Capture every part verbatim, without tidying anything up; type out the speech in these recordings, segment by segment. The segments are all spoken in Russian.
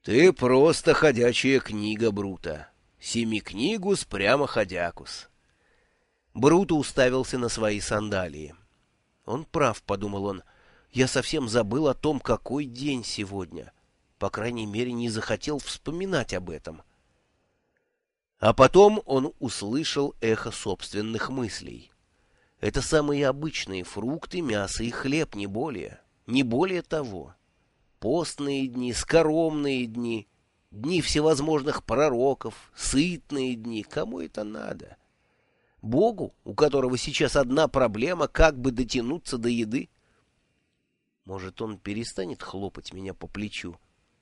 Ты просто ходячая книга, Брута. Семикнигус прямо ходякус. Бруто уставился на свои сандалии. Он прав, — подумал он, — я совсем забыл о том, какой день сегодня. По крайней мере, не захотел вспоминать об этом. А потом он услышал эхо собственных мыслей. Это самые обычные фрукты, мясо и хлеб, не более. Не более того. Постные дни, скоромные дни, дни всевозможных пророков, сытные дни. Кому это надо? Богу, у которого сейчас одна проблема, как бы дотянуться до еды? Может, он перестанет хлопать меня по плечу?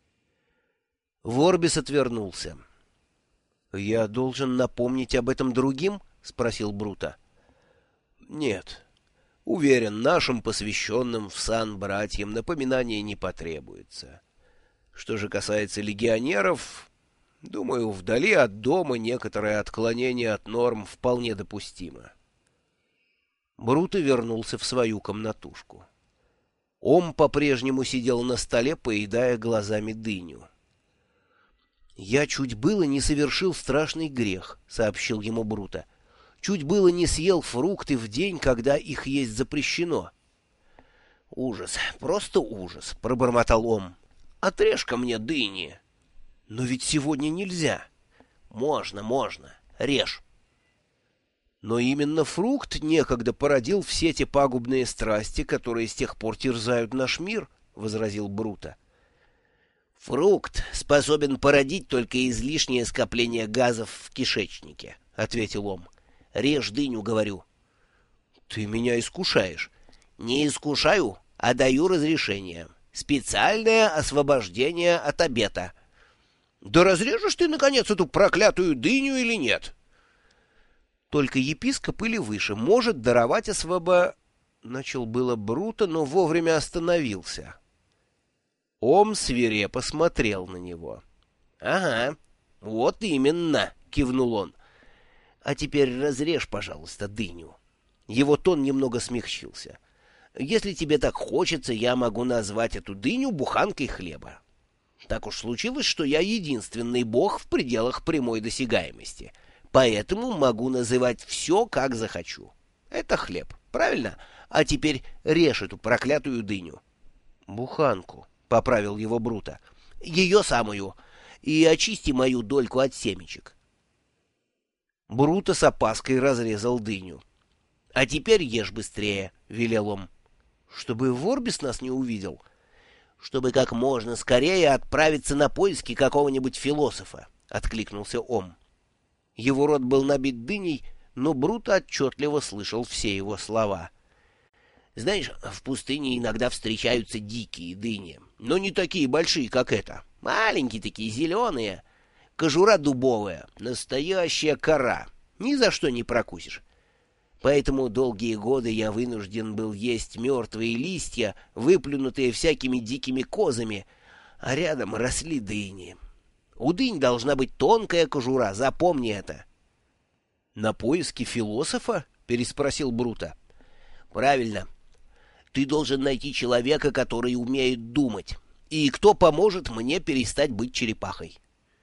Ворбис отвернулся. — Я должен напомнить об этом другим? — спросил Бруто. — Нет. Уверен, нашим посвященным в сан братьям напоминания не потребуется. Что же касается легионеров, думаю, вдали от дома некоторое отклонение от норм вполне допустимо. Бруто вернулся в свою комнатушку. Ом по-прежнему сидел на столе, поедая глазами дыню. «Я чуть было не совершил страшный грех», — сообщил ему Бруто. «Чуть было не съел фрукты в день, когда их есть запрещено». «Ужас, просто ужас», — пробормотал Ом. «Отрежь-ка мне дыни». «Но ведь сегодня нельзя». «Можно, можно. Режь». «Но именно фрукт некогда породил все те пагубные страсти, которые с тех пор терзают наш мир», — возразил Бруто. «Фрукт способен породить только излишнее скопление газов в кишечнике», — ответил Ом. «Режь дыню, говорю». «Ты меня искушаешь». «Не искушаю, а даю разрешение. Специальное освобождение от обета». «Да разрежешь ты, наконец, эту проклятую дыню или нет?» «Только епископ или выше может даровать освобо...» Начал было Бруто, но вовремя остановился. Ом свирепо смотрел на него. «Ага, вот именно», — кивнул он. «А теперь разрежь, пожалуйста, дыню». Его тон немного смягчился. «Если тебе так хочется, я могу назвать эту дыню буханкой хлеба. Так уж случилось, что я единственный бог в пределах прямой досягаемости, поэтому могу называть все, как захочу. Это хлеб, правильно? А теперь режь эту проклятую дыню». «Буханку», — поправил его Бруто. «Ее самую. И очисти мою дольку от семечек». Бруто с опаской разрезал дыню. «А теперь ешь быстрее», — велел он. «Чтобы Ворбис нас не увидел». «Чтобы как можно скорее отправиться на поиски какого-нибудь философа», — откликнулся Ом. Его рот был набит дыней, но Бруто отчетливо слышал все его слова. «Знаешь, в пустыне иногда встречаются дикие дыни, но не такие большие, как эта. Маленькие такие, зеленые. Кожура дубовая, настоящая кора. Ни за что не прокусишь. Поэтому долгие годы я вынужден был есть мертвые листья, выплюнутые всякими дикими козами, а рядом росли дыни. У дынь должна быть тонкая кожура, запомни это». «На поиски философа?» — переспросил Бруто. «Правильно. Ты должен найти человека, который умеет думать, и кто поможет мне перестать быть черепахой».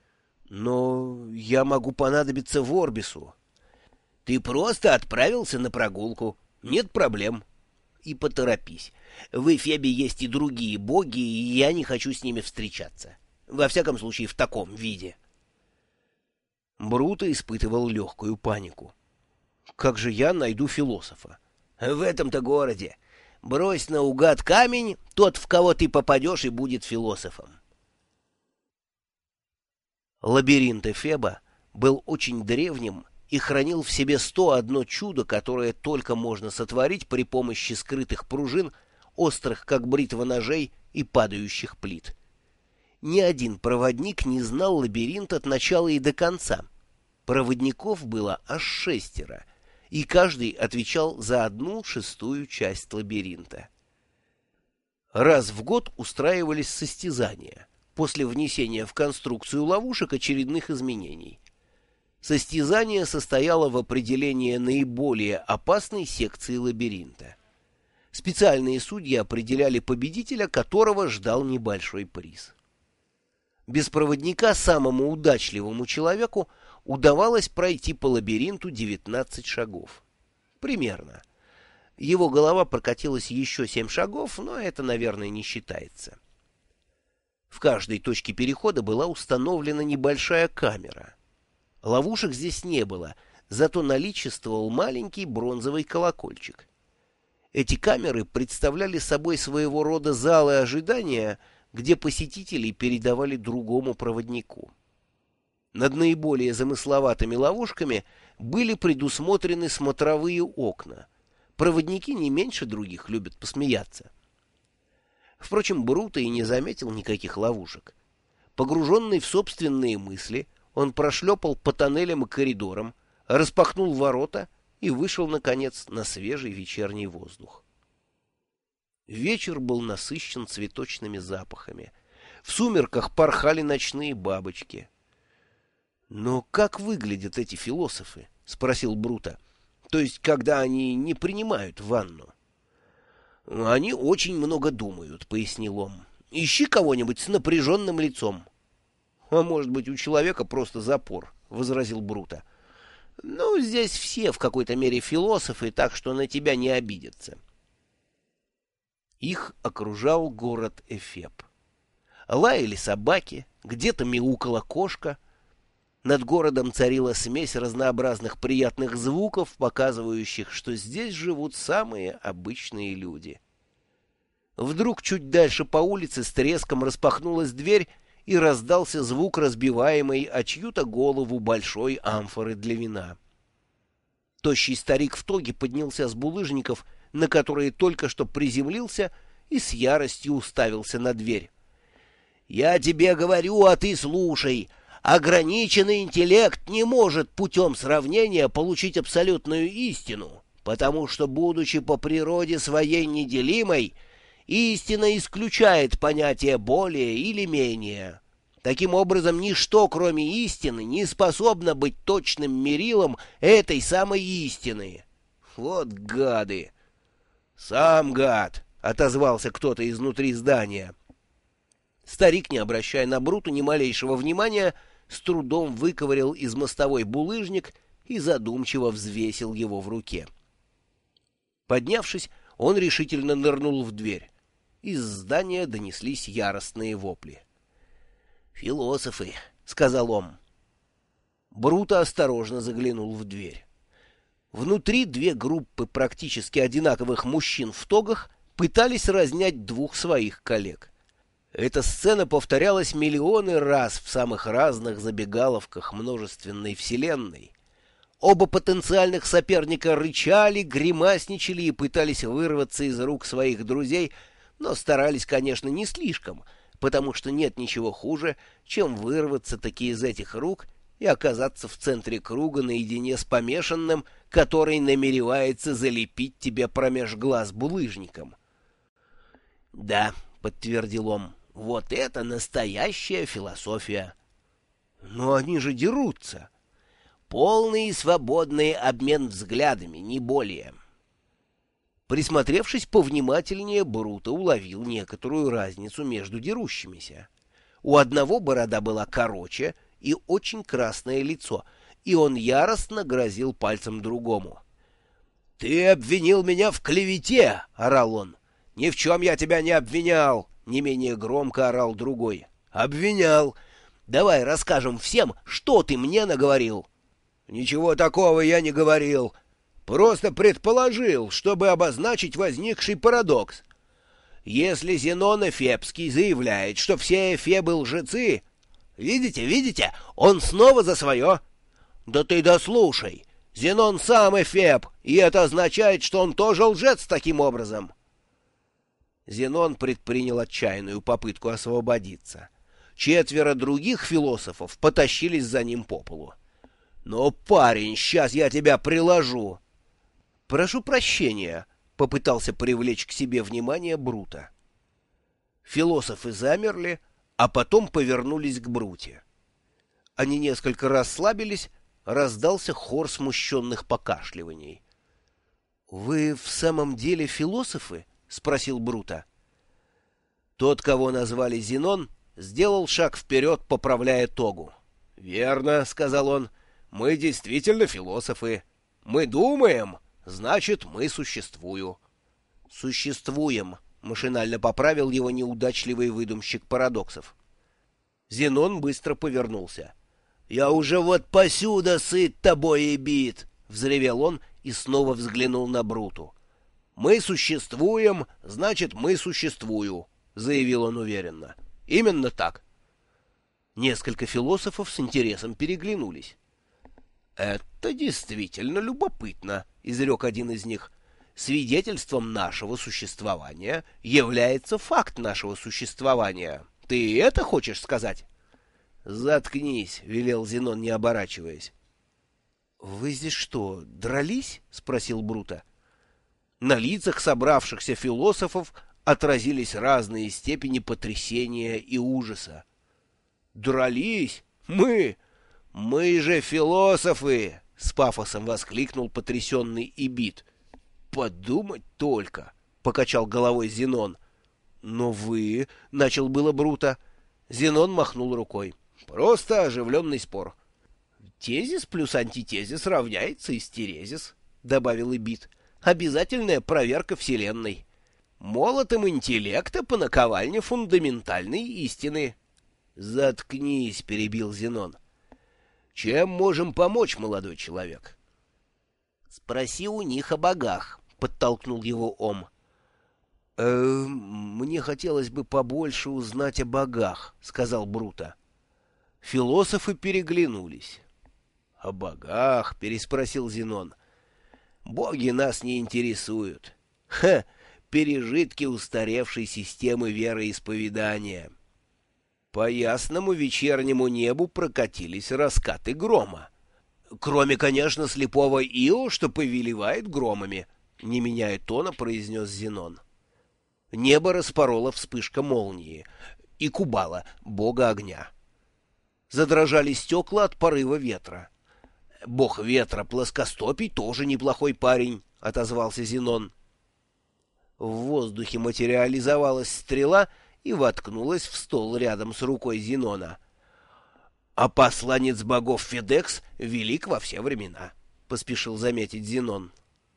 «Но я могу понадобиться Ворбису». «Ты просто отправился на прогулку. Нет проблем. И поторопись. В Эфебе есть и другие боги, и я не хочу с ними встречаться. Во всяком случае, в таком виде». Бруто испытывал легкую панику. «Как же я найду философа?» «В этом-то городе. Брось наугад камень, тот, в кого ты попадешь, и будет философом». Лабиринт Эфеба был очень древним и хранил в себе сто одно чудо, которое только можно сотворить при помощи скрытых пружин, острых, как бритва, ножей и падающих плит. Ни один проводник не знал лабиринт от начала и до конца. Проводников было аж шестеро, и каждый отвечал за одну шестую часть лабиринта. Раз в год устраивались состязания, после внесения в конструкцию ловушек очередных изменений. Состязание состояло в определении наиболее опасной секции лабиринта. Специальные судьи определяли победителя, которого ждал небольшой приз. Без проводника самому удачливому человеку удавалось пройти по лабиринту девятнадцать шагов. Примерно. Его голова прокатилась еще семь шагов, но это, наверное, не считается. В каждой точке перехода была установлена небольшая камера. Ловушек здесь не было, зато наличествовал маленький бронзовый колокольчик. Эти камеры представляли собой своего рода залы ожидания, где посетителей передавали другому проводнику. Над наиболее замысловатыми ловушками были предусмотрены смотровые окна. Проводники не меньше других любят посмеяться. Впрочем, Бруто и не заметил никаких ловушек. Погруженный в собственные мысли, он прошлепал по тоннелям и коридорам, распахнул ворота и вышел, наконец, на свежий вечерний воздух. Вечер был насыщен цветочными запахами. В сумерках порхали ночные бабочки. «Но как выглядят эти философы?» — спросил Бруто. «То есть, когда они не принимают ванну?» «Они очень много думают», — пояснил он. «Ищи кого-нибудь с напряженным лицом». «А может быть, у человека просто запор», — возразил Бруто. «Ну, здесь все в какой-то мере философы, так что на тебя не обидятся». Их окружал город Эфеб. Лаяли собаки, где-то мяукала кошка. Над городом царила смесь разнообразных приятных звуков, показывающих, что здесь живут самые обычные люди. Вдруг чуть дальше по улице с треском распахнулась дверь, и раздался звук разбиваемой о чью-то голову большой амфоры для вина. Тощий старик в тоге поднялся с булыжников, на которые только что приземлился, и с яростью уставился на дверь. «Я тебе говорю, а ты слушай. Ограниченный интеллект не может путем сравнения получить абсолютную истину, потому что, будучи по природе своей неделимой, истина исключает понятие более или менее. Таким образом, ничто, кроме истины, не способно быть точным мерилом этой самой истины. Вот гады!» «Сам гад!» — отозвался кто-то изнутри здания. Старик, не обращая на Бруту ни малейшего внимания, с трудом выковырял из мостовой булыжник и задумчиво взвесил его в руке. Поднявшись, он решительно нырнул в дверь. Из здания донеслись яростные вопли. «Философы», — сказал он. Бруто осторожно заглянул в дверь. Внутри две группы практически одинаковых мужчин в тогах пытались разнять двух своих коллег. Эта сцена повторялась миллионы раз в самых разных забегаловках множественной вселенной. Оба потенциальных соперника рычали, гримасничали и пытались вырваться из рук своих друзей, но старались, конечно, не слишком, потому что нет ничего хуже, чем вырваться-таки из этих рук и оказаться в центре круга наедине с помешанным, который намеревается залепить тебе промеж глаз булыжником. «Да», — подтвердил он, — «вот это настоящая философия». «Но они же дерутся». «Полный и свободный обмен взглядами, не более». Присмотревшись повнимательнее, Бруто уловил некоторую разницу между дерущимися. У одного борода была короче и очень красное лицо, и он яростно грозил пальцем другому. «Ты обвинил меня в клевете!» — орал он. «Ни в чем я тебя не обвинял!» — не менее громко орал другой. «Обвинял! Давай расскажем всем, что ты мне наговорил!» «Ничего такого я не говорил. Просто предположил, чтобы обозначить возникший парадокс. Если Зенон Эфебский заявляет, что все Эфебы лжецы... Видите, видите, он снова за свое. Да ты дослушай. Зенон сам Эфеб, и это означает, что он тоже лжец таким образом». Зенон предпринял отчаянную попытку освободиться. Четверо других философов потащились за ним по полу. «Ну, парень, сейчас я тебя приложу!» «Прошу прощения», — попытался привлечь к себе внимание Бруто. Философы замерли, а потом повернулись к Бруте. Они несколько расслабились, раздался хор смущенных покашливаний. «Вы в самом деле философы?» — спросил Бруто. Тот, кого назвали Зенон, сделал шаг вперед, поправляя тогу. «Верно», — сказал он, — «мы действительно философы. Мы думаем, значит, мы существую». «Существуем», — машинально поправил его неудачливый выдумщик парадоксов. Зенон быстро повернулся. «Я уже вот посюда сыт тобой и бит!» — взревел он и снова взглянул на Бруту. «Мы существуем, значит, мы существую», — заявил он уверенно. «Именно так». Несколько философов с интересом переглянулись. «Это действительно любопытно», — изрек один из них. «Свидетельством нашего существования является факт нашего существования. Ты это хочешь сказать?» «Заткнись», — велел Зенон, не оборачиваясь. «Вы здесь что, дрались?» — спросил Брута. На лицах собравшихся философов отразились разные степени потрясения и ужаса. «Дрались? Мы? Мы же философы!» — с пафосом воскликнул потрясенный Ибит. «Подумать только!» — покачал головой Зенон. «Но вы...» — начал было Брута. Зенон махнул рукой. «Просто оживленный спор». «Тезис плюс антитезис равняется истерезис», — добавил Ибит. «Обязательная проверка Вселенной. Молотом интеллекта по наковальне фундаментальной истины». «Заткнись», — перебил Зенон. «Чем можем помочь, молодой человек?» «Спроси у них о богах», — подтолкнул его Ом. «Э, «Мне хотелось бы побольше узнать о богах», — сказал Брута. Философы переглянулись. «О богах?» — переспросил Зенон. «Боги нас не интересуют. Ха! Пережитки устаревшей системы вероисповедания». По ясному вечернему небу прокатились раскаты грома. «Кроме, конечно, слепого Ио, что повелевает громами», — не меняя тона, произнес Зенон. Небо распорола вспышка молнии и Кубала, бога огня. Задрожали стекла от порыва ветра. «Бог ветра плоскостопий тоже неплохой парень», — отозвался Зенон. В воздухе материализовалась стрела и воткнулась в стол рядом с рукой Зенона. «А посланец богов Федекс велик во все времена», — поспешил заметить Зенон.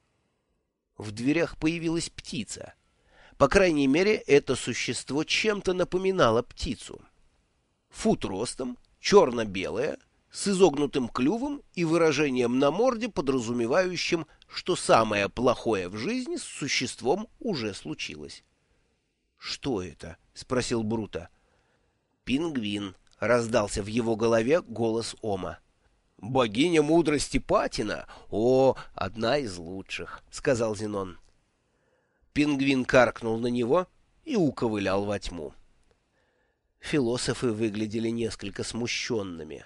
В дверях появилась птица. По крайней мере, это существо чем-то напоминало птицу. Фут ростом, черно-белое, с изогнутым клювом и выражением на морде, подразумевающим, что самое плохое в жизни с существом уже случилось. «Что это?» — спросил Брута. «Пингвин», — раздался в его голове голос Ома. «Богиня мудрости Патина? О, одна из лучших», — сказал Зенон. Пингвин каркнул на него и уковылял во тьму. Философы выглядели несколько смущенными.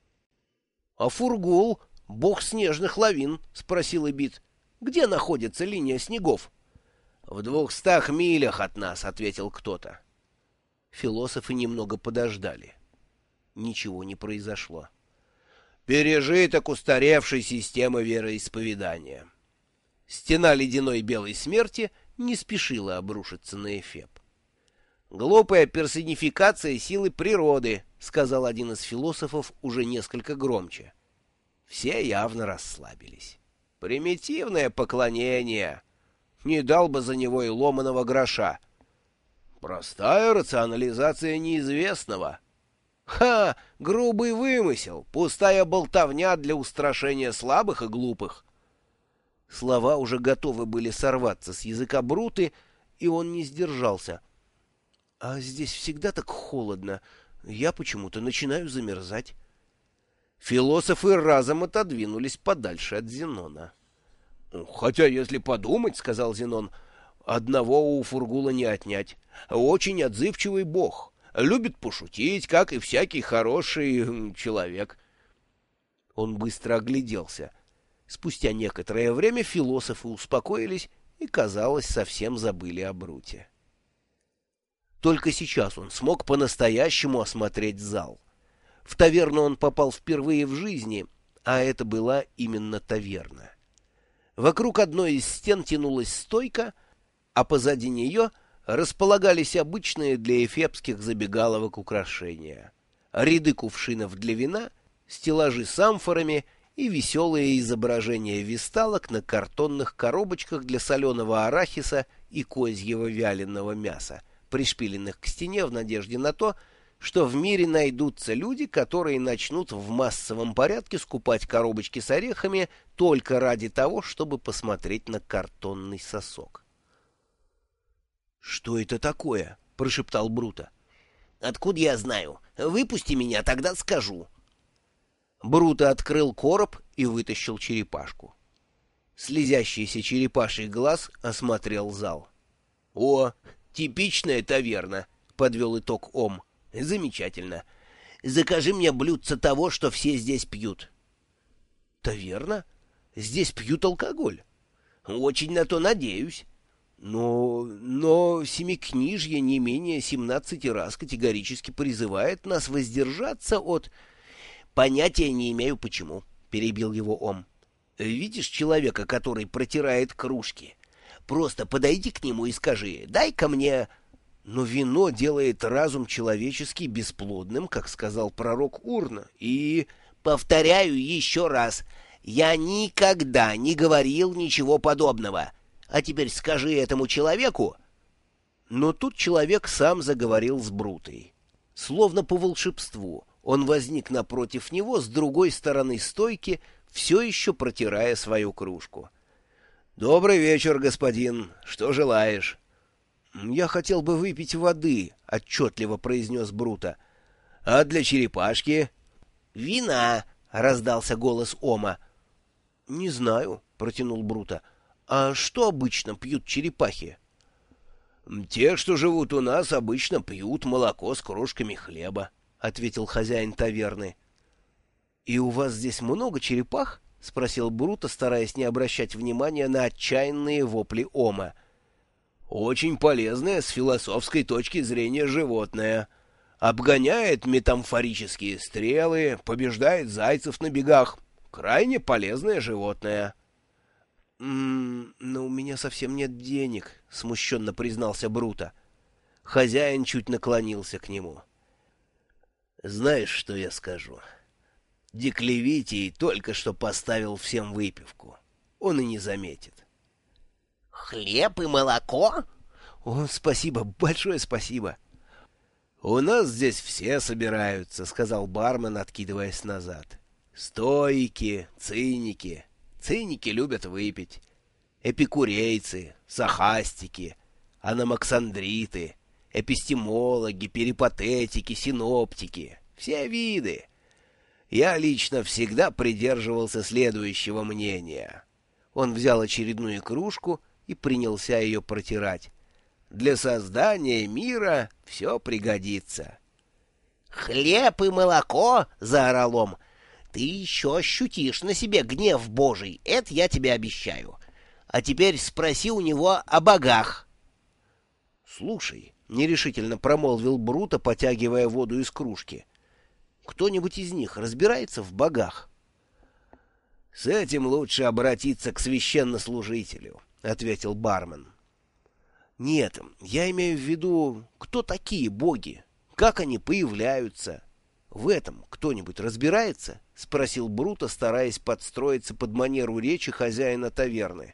— А Фургул, бог снежных лавин? — спросил Ибит. — Где находится линия снегов? — В двухстах милях от нас, — ответил кто-то. Философы немного подождали. Ничего не произошло. Пережиток устаревшей системы вероисповедания. Стена ледяной белой смерти не спешила обрушиться на Эфеб. «Глупая персонификация силы природы», — сказал один из философов уже несколько громче. Все явно расслабились. «Примитивное поклонение. Не дал бы за него и ломаного гроша. Простая рационализация неизвестного. Ха! Грубый вымысел, пустая болтовня для устрашения слабых и глупых». Слова уже готовы были сорваться с языка Бруты, и он не сдержался. «А здесь всегда так холодно. Я почему-то начинаю замерзать». Философы разом отодвинулись подальше от Зенона. «Хотя, если подумать, — сказал Зенон, — одного у Фургула не отнять. Очень отзывчивый бог. Любит пошутить, как и всякий хороший человек». Он быстро огляделся. Спустя некоторое время философы успокоились и, казалось, совсем забыли о Бруте. Только сейчас он смог по-настоящему осмотреть зал. В таверну он попал впервые в жизни, а это была именно таверна. Вокруг одной из стен тянулась стойка, а позади нее располагались обычные для эфепских забегаловок украшения. Ряды кувшинов для вина, стеллажи с амфорами и веселые изображения висталок на картонных коробочках для соленого арахиса и козьего вяленого мяса, пришпиленных к стене в надежде на то, что в мире найдутся люди, которые начнут в массовом порядке скупать коробочки с орехами только ради того, чтобы посмотреть на картонный сосок. «Что это такое?» — прошептал Бруто. «Откуда я знаю? Выпусти меня, тогда скажу». Бруто открыл короб и вытащил черепашку. Слезящийся черепаший глаз осмотрел зал. «О, типичная таверна», — подвел итог Ом. «Замечательно. Закажи мне блюдце того, что все здесь пьют». «Таверна? Здесь пьют алкоголь?» «Очень на то надеюсь. Но, но Семикнижье не менее семнадцати раз категорически призывает нас воздержаться от...» «Понятия не имею, почему», — перебил его Ом. «Видишь человека, который протирает кружки? Просто подойди к нему и скажи: дай-ка мне...» Но вино делает разум человеческий бесплодным, как сказал пророк Урна, и... «Повторяю еще раз, я никогда не говорил ничего подобного. А теперь скажи этому человеку...» Но тут человек сам заговорил с Брутой. Словно по волшебству, он возник напротив него с другой стороны стойки, все еще протирая свою кружку. «Добрый вечер, господин. Что желаешь?» «Я хотел бы выпить воды», — отчетливо произнес Бруто. «А для черепашки?» «Вина», — раздался голос Ома. «Не знаю», — протянул Бруто. «А что обычно пьют черепахи?» «Те, что живут у нас, обычно пьют молоко с крошками хлеба», — ответил хозяин таверны. «И у вас здесь много черепах?» — спросил Бруто, стараясь не обращать внимания на отчаянные вопли Ома. «Очень полезное с философской точки зрения животное. Обгоняет метамфорические стрелы, побеждает зайцев на бегах. Крайне полезное животное». «М-м, но у меня совсем нет денег», — смущенно признался Бруто. Хозяин чуть наклонился к нему. «Знаешь, что я скажу? Деклевитий только что поставил всем выпивку. Он и не заметит». «Хлеб и молоко?» «О, спасибо, большое спасибо». «У нас здесь все собираются», — сказал бармен, откидываясь назад. «Стоики, циники. Циники любят выпить. Эпикурейцы, сахастики, анамаксандриты, эпистемологи, перипатетики, синоптики. Все виды. Я лично всегда придерживался следующего мнения». Он взял очередную кружку и принялся ее протирать. «Для создания мира все пригодится». «Хлеб и молоко!» — заорал он. «Ты еще ощутишь на себе гнев Божий, это я тебе обещаю. А теперь спроси у него о богах». «Слушай», — нерешительно промолвил Бруто, потягивая воду из кружки, — «кто-нибудь из них разбирается в богах?» «С этим лучше обратиться к священнослужителю», — ответил бармен. «Нет, я имею в виду, кто такие боги, как они появляются. В этом кто-нибудь разбирается?» — спросил Бруто, стараясь подстроиться под манеру речи хозяина таверны.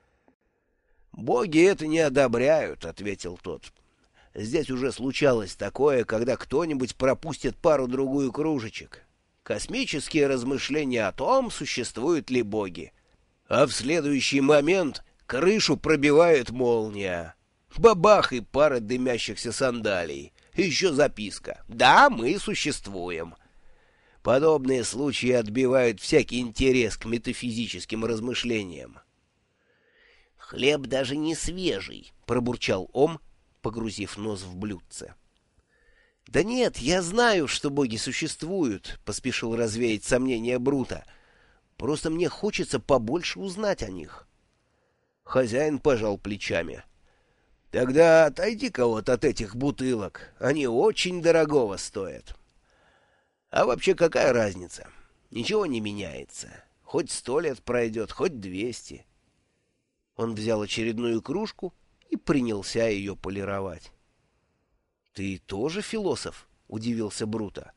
«Боги это не одобряют», — ответил тот. «Здесь уже случалось такое, когда кто-нибудь пропустит пару-другую кружечек. Космические размышления о том, существуют ли боги. А в следующий момент крышу пробивает молния. Бабах и пара дымящихся сандалий. Еще записка. Да, мы существуем». Подобные случаи отбивают всякий интерес к метафизическим размышлениям. «Хлеб даже не свежий», — пробурчал Ом, погрузив нос в блюдце. «Да нет, я знаю, что боги существуют», — поспешил развеять сомнения Бруто. «Просто мне хочется побольше узнать о них». Хозяин пожал плечами. «Тогда отойди-ка вот от этих бутылок. Они очень дорогого стоят». «А вообще какая разница? Ничего не меняется. Хоть сто лет пройдет, хоть двести». Он взял очередную кружку и принялся ее полировать. — Ты тоже философ? — удивился Бруто.